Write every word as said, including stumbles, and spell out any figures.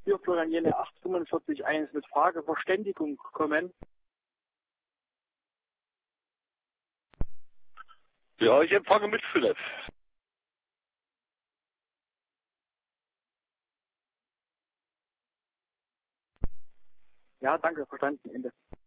Hier Florian Jene acht fünfundvierzig eins mit Frage Verständigung kommen. Ja, ich empfange mit Philipp. Ja, danke, verstanden, Ende.